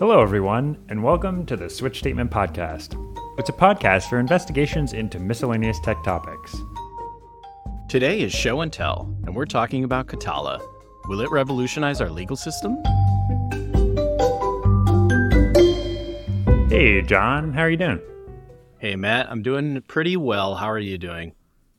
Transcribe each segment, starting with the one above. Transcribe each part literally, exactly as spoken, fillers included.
Hello, everyone, and welcome to the Switch Statement Podcast. It's a podcast for investigations into miscellaneous tech topics. Today is Show and Tell, and we're talking about Katala. Will it revolutionize our legal system? Hey, John, how are you doing? Hey, Matt, I'm doing pretty well. How are you doing?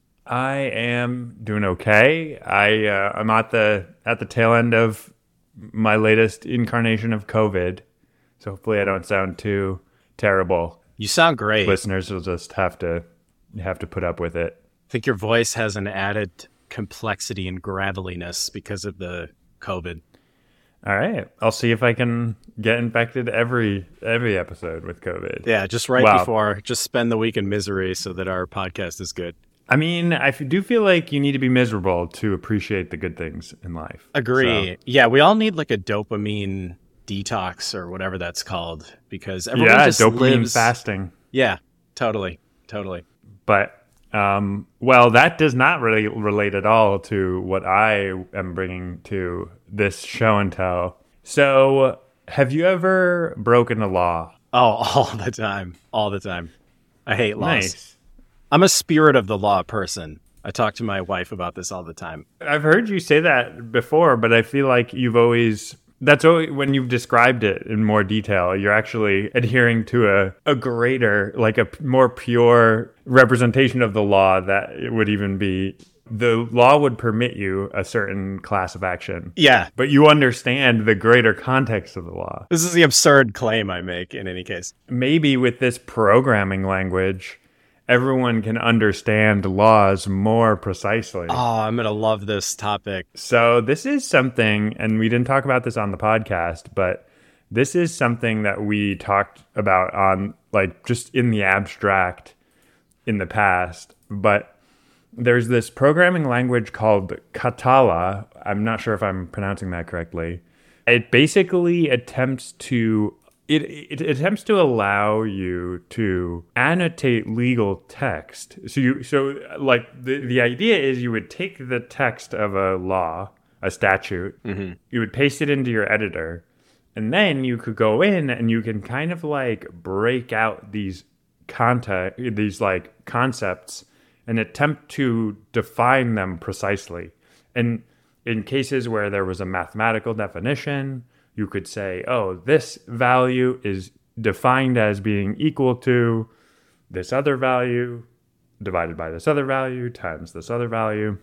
I am doing okay. I uh, I'm at the at the tail end of my latest incarnation of COVID, so hopefully I don't sound too terrible. You sound great. Listeners will just have to have to put up with it. I think your voice has an added complexity and graveliness because of the COVID. All right, I'll see if I can get infected every every episode with COVID. Yeah, just right wow. before. Just spend the week in misery so that our podcast is good. I mean, I do feel like you need to be miserable to appreciate the good things in life. Agree. So. Yeah, we all need like a dopamine detox or whatever that's called because everyone yeah, just dopamine lives... fasting. Yeah, totally, totally. But, um, well, that does not really relate at all to what I am bringing to this show and tell. So, have you ever broken a law? Oh, all the time. All the time. I hate laws. Nice. I'm a spirit of the law person. I talk to my wife about this all the time. I've heard you say that before, but I feel like you've always... That's always, when you've described it in more detail, you're actually adhering to a, a greater, like a more pure representation of the law that it would even be... The law would permit you a certain class of action. Yeah. But you understand the greater context of the law. This is the absurd claim I make in any case. Maybe with this programming language, everyone can understand laws more precisely. Oh, I'm going to love this topic. So this is something, and we didn't talk about this on the podcast, but this is something that we talked about on, like, just in the abstract in the past. But there's this programming language called Katala. I'm not sure if I'm pronouncing that correctly. It basically attempts to It, it attempts to allow you to annotate legal text. So you so like the, the idea is you would take the text of a law, a statute, mm-hmm. you would paste it into your editor, and then you could go in and you can kind of like break out these content, these like concepts and attempt to define them precisely. And in cases where there was a mathematical definition, you could say, oh, this value is defined as being equal to this other value divided by this other value times this other value.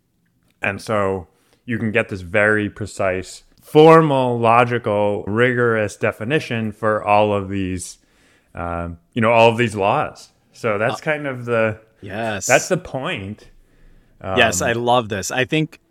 And so you can get this very precise, formal, logical, rigorous definition for all of these, um, you know, all of these laws. So that's kind of the, yes, that's the point. Um, yes, I love this. I think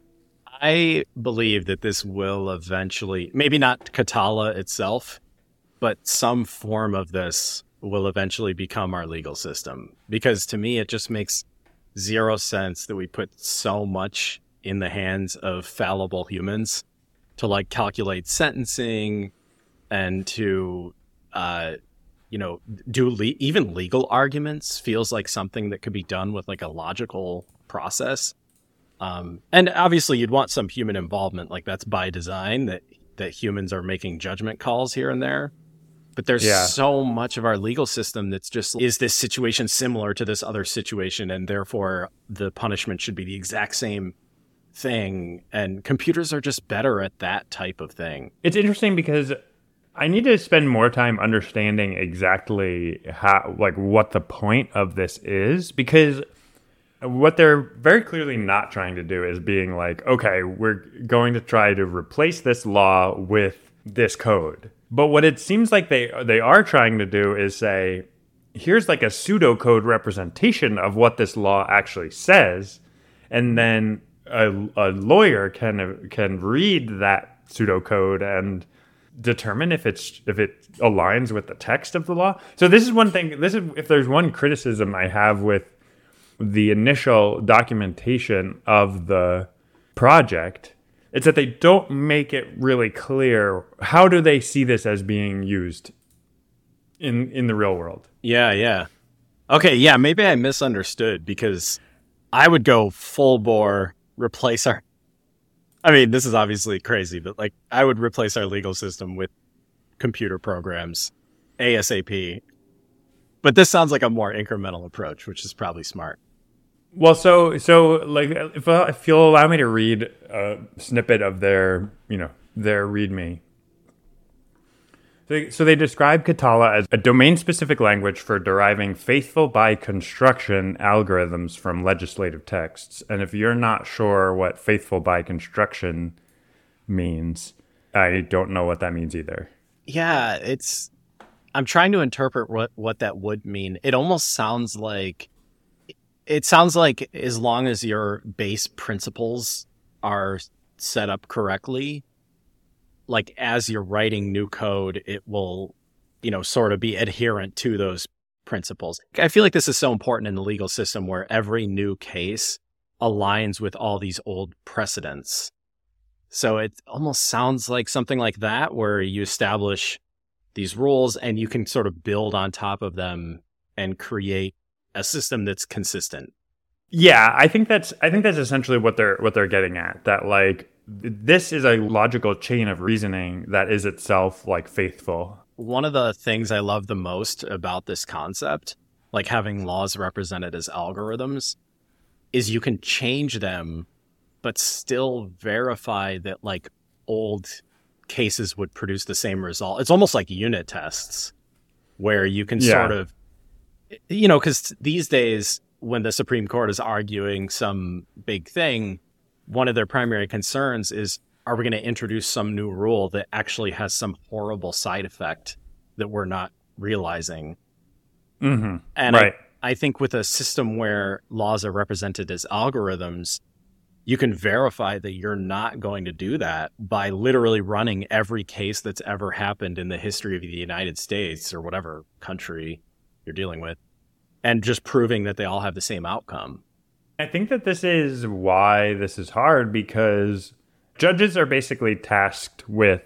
I believe that this will eventually, maybe not Katala itself, but some form of this will eventually become our legal system. Because to me, it just makes zero sense that we put so much in the hands of fallible humans to like calculate sentencing and to, uh, you know, do le- even legal arguments feels like something that could be done with like a logical process. Um, and obviously you'd want some human involvement, like that's by design, that, that humans are making judgment calls here and there. But there's yeah. so much of our legal system that's just, is this situation similar to this other situation? And therefore the punishment should be the exact same thing. And computers are just better at that type of thing. It's interesting because I need to spend more time understanding exactly how, like what the point of this is, because what they're very clearly not trying to do is being like, okay, we're going to try to replace this law with this code. But what it seems like they they are trying to do is say, here's like a pseudocode representation of what this law actually says, and then a, a lawyer can can read that pseudocode and determine if it's if it aligns with the text of the law. So this is one thing. This is if there's one criticism I have with the initial documentation of the project, it's that they don't make it really clear how do they see this as being used in in the real world. Yeah, yeah. Okay, yeah, maybe I misunderstood because I would go full bore replace our I mean, this is obviously crazy, but like I would replace our legal system with computer programs ASAP. But this sounds like a more incremental approach, which is probably smart. Well, so so like if, uh, if you'll allow me to read a snippet of their, you know, their README. So they describe Katala as a domain-specific language for deriving faithful by construction algorithms from legislative texts. And if you're not sure what faithful by construction means, I don't know what that means either. Yeah, it's... I'm trying to interpret what, what that would mean. It almost sounds like... It sounds like as long as your base principles are set up correctly, like as you're writing new code, it will, you know, sort of be adherent to those principles. I feel like this is so important in the legal system where every new case aligns with all these old precedents. So it almost sounds like something like that, where you establish these rules and you can sort of build on top of them and create a system that's consistent. Yeah, I think that's I think that's essentially what they're what they're getting at. That like this is a logical chain of reasoning that is itself like faithful. One of the things I love the most about this concept, like having laws represented as algorithms, is you can change them, but still verify that like old cases would produce the same result. It's almost like unit tests where you can yeah. sort of, you know, because these days when the Supreme Court is arguing some big thing, one of their primary concerns is, are we going to introduce some new rule that actually has some horrible side effect that we're not realizing? Mm-hmm. And right. I, I think with a system where laws are represented as algorithms, you can verify that you're not going to do that by literally running every case that's ever happened in the history of the United States or whatever country you're dealing with, and just proving that they all have the same outcome. I think that this is why this is hard, because judges are basically tasked with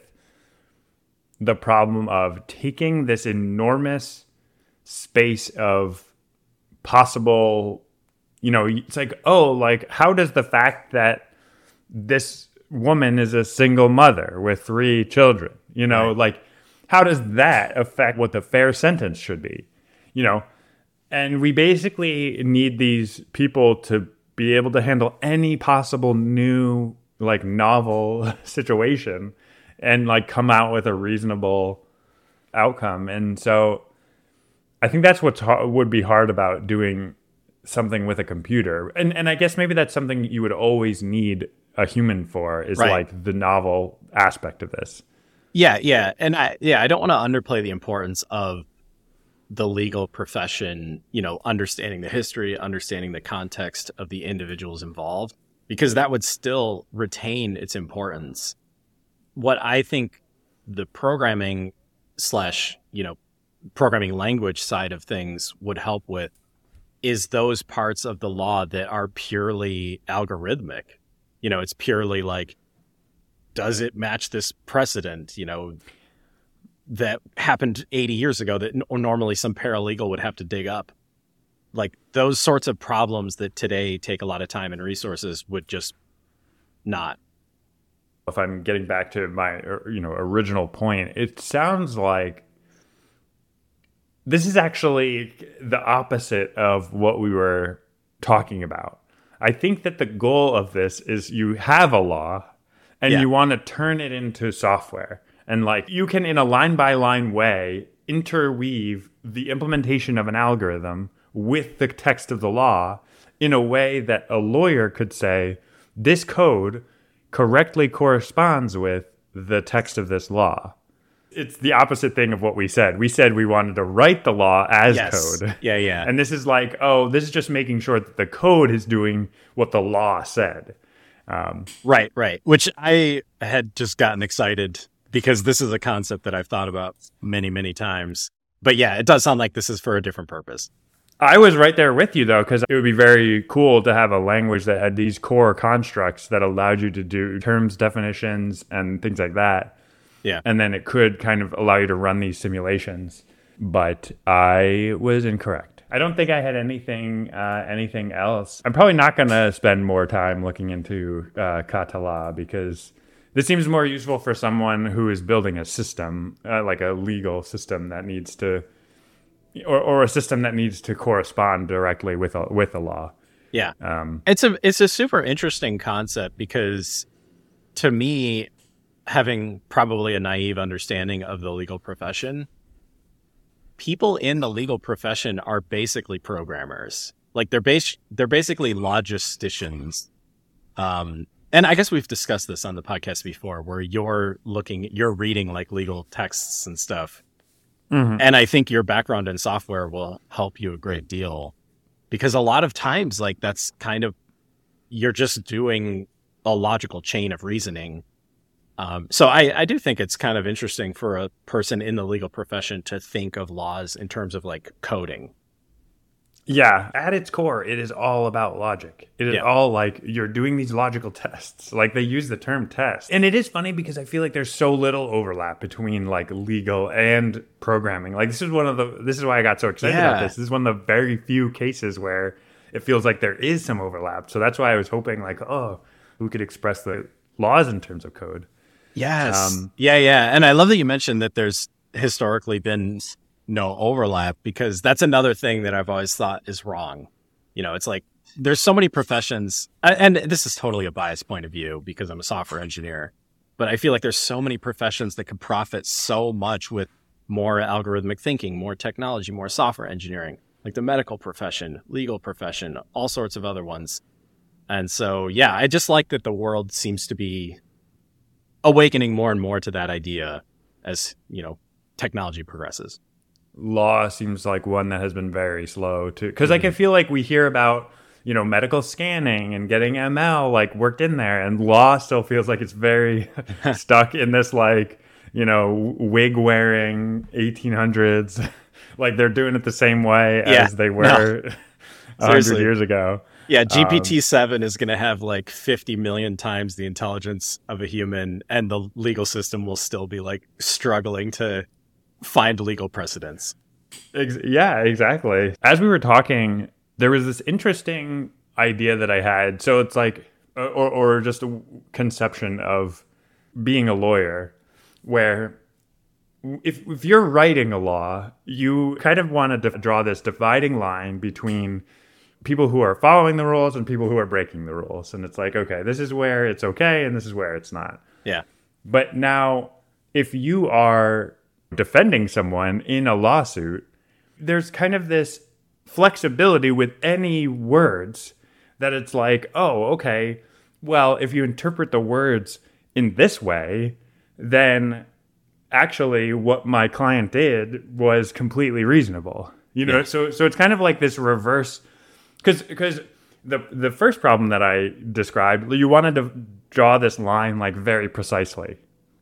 the problem of taking this enormous space of possible, you know, it's like, oh, like, how does the fact that this woman is a single mother with three children, you know, right. like, how does that affect what the fair sentence should be, you know? And we basically need these people to be able to handle any possible new, like, novel situation and, like, come out with a reasonable outcome. And so I think that's what ha- would be hard about doing something with a computer. And and I guess maybe that's something you would always need a human for, is, right. like, the novel aspect of this. Yeah, yeah. And I, yeah, I don't want to underplay the importance of the legal profession, you know, understanding the history, understanding the context of the individuals involved, because that would still retain its importance. What I think the programming slash, you know, programming language side of things would help with is those parts of the law that are purely algorithmic. You know, it's purely like, does it match this precedent, you know, that happened eighty years ago that n- normally some paralegal would have to dig up? Like, those sorts of problems that today take a lot of time and resources would just not. If I'm getting back to my, you know, original point, it sounds like this is actually the opposite of what we were talking about. I think that the goal of this is you have a law and yeah. you want to turn it into software. And, like, you can, in a line-by-line way, interweave the implementation of an algorithm with the text of the law in a way that a lawyer could say, this code correctly corresponds with the text of this law. It's the opposite thing of what we said. We said we wanted to write the law as yes. code. Yeah, yeah. And this is like, oh, this is just making sure that the code is doing what the law said. Um, right, right. Which I had just gotten excited because this is a concept that I've thought about many, many times. But yeah, it does sound like this is for a different purpose. I was right there with you, though, because it would be very cool to have a language that had these core constructs that allowed you to do terms, definitions, and things like that. Yeah. And then it could kind of allow you to run these simulations. But I was incorrect. I don't think I had anything uh, anything else. I'm probably not going to spend more time looking into uh, Katala, because This seems more useful for someone who is building a system, uh, like a legal system that needs to, or, or a system that needs to correspond directly with a, with a law. Yeah. Um, it's a it's a super interesting concept because to me, having probably a naive understanding of the legal profession, people in the legal profession are basically programmers. Like they're bas- they're basically logisticians. Um, and I guess we've discussed this on the podcast before, where you're looking, you're reading like legal texts and stuff. Mm-hmm. And I think your background in software will help you a great deal. Because a lot of times, like, that's kind of, you're just doing a logical chain of reasoning. Um, so I, I do think it's kind of interesting for a person in the legal profession to think of laws in terms of, like, coding. Yeah. At its core, it is all about logic. It is yeah. all like you're doing these logical tests. Like they use the term test. And it is funny because I feel like there's so little overlap between like legal and programming. Like this is one of the, this is why I got so excited yeah. about this. This is one of the very few cases where it feels like there is some overlap. So that's why I was hoping like, oh, we could express the laws in terms of code. Yes. Um, yeah, yeah. And I love that you mentioned that there's historically been no overlap, because that's another thing that I've always thought is wrong. You know, it's like there's so many professions, and this is totally a biased point of view because I'm a software engineer, but I feel like there's so many professions that could profit so much with more algorithmic thinking, more technology, more software engineering, like the medical profession, legal profession, all sorts of other ones. And so, yeah, I just like that the world seems to be awakening more and more to that idea as, you know, technology progresses. Law seems like one that has been very slow to, because like I feel like we hear about, you know, medical scanning and getting M L like worked in there, and law still feels like it's very stuck in this like, you know, wig wearing eighteen hundreds, like they're doing it the same way yeah, as they were a hundred years ago. Yeah, G P T seven um, is going to have like fifty million times the intelligence of a human, and the legal system will still be like struggling to find legal precedents. Ex- yeah, exactly. As we were talking, there was this interesting idea that I had. So it's like, or, or just a conception of being a lawyer, where if, if you're writing a law, you kind of want to dif- draw this dividing line between people who are following the rules and people who are breaking the rules. And it's like, okay, this is where it's okay and this is where it's not. Yeah. But now, if you are defending someone in a lawsuit, there's kind of this flexibility with any words that it's like, oh, okay, well, if you interpret the words in this way, then actually what my client did was completely reasonable. You know, yeah. so so it's kind of like this reverse, because because the the first problem that I described, you wanted to draw this line like very precisely.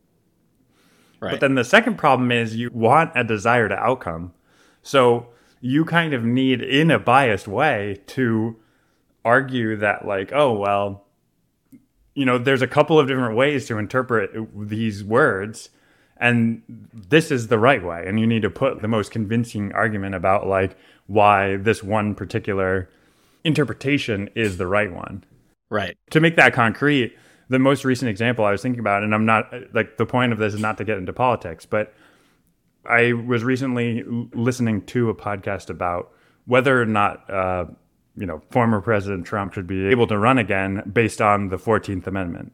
Right. But then the second problem is you want a desired outcome. So you kind of need, in a biased way, to argue that like, oh, well, you know, there's a couple of different ways to interpret these words, and this is the right way. And you need to put the most convincing argument about like why this one particular interpretation is the right one. Right. To make that concrete, the most recent example I was thinking about, and I'm not, like, the point of this is not to get into politics, but I was recently listening to a podcast about whether or not, uh, you know, former President Trump should be able to run again based on the fourteenth Amendment.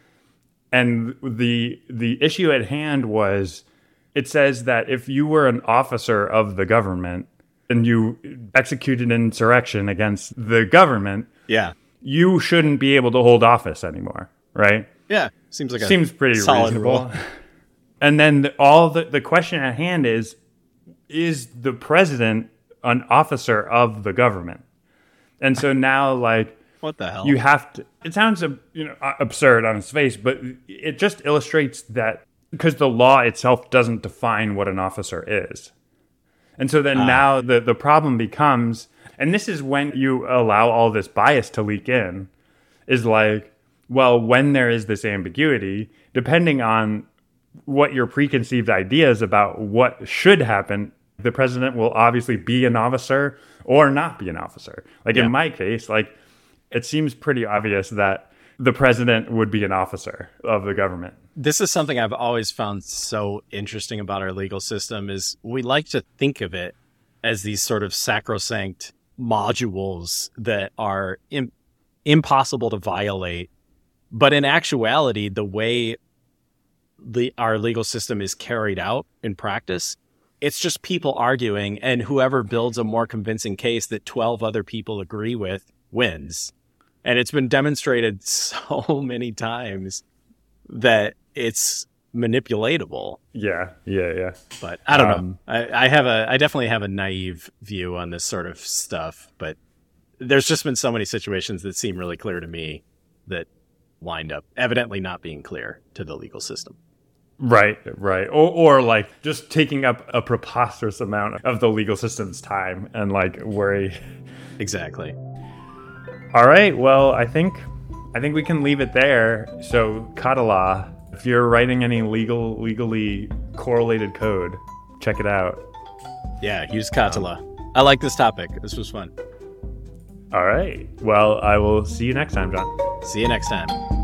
And the the issue at hand was, it says that if you were an officer of the government and you executed an insurrection against the government, yeah, you shouldn't be able to hold office anymore. Right? Yeah. Seems like a Seems pretty solid reasonable. Rule. And then the, all the, the question at hand is, is the president an officer of the government? And so now, like, what the hell? You have to, it sounds, you know, absurd on its face, but it just illustrates that because the law itself doesn't define what an officer is. And so then ah. now the, the problem becomes, and this is when you allow all this bias to leak in, is like, well, when there is this ambiguity, depending on what your preconceived ideas about what should happen, the president will obviously be an officer or not be an officer. Like yeah. in my case, like it seems pretty obvious that the president would be an officer of the government. This is something I've always found so interesting about our legal system is we like to think of it as these sort of sacrosanct modules that are im- impossible to violate. But in actuality, the way the our legal system is carried out in practice, it's just people arguing, and whoever builds a more convincing case that twelve other people agree with wins. And it's been demonstrated so many times that it's manipulatable. Yeah, yeah, yeah. But I don't Um, know. I, I have a, I definitely have a naive view on this sort of stuff. But there's just been so many situations that seem really clear to me that wind up evidently not being clear to the legal system. Right, right. Or, or like just taking up a preposterous amount of the legal system's time and like worry. Exactly. All right. Well, I think I think we can leave it there. So, Katala, if you're writing any legal, legally correlated code, check it out. Yeah, use Katala. I like this topic. This was fun. All right. Well, I will see you next time, John. See you next time.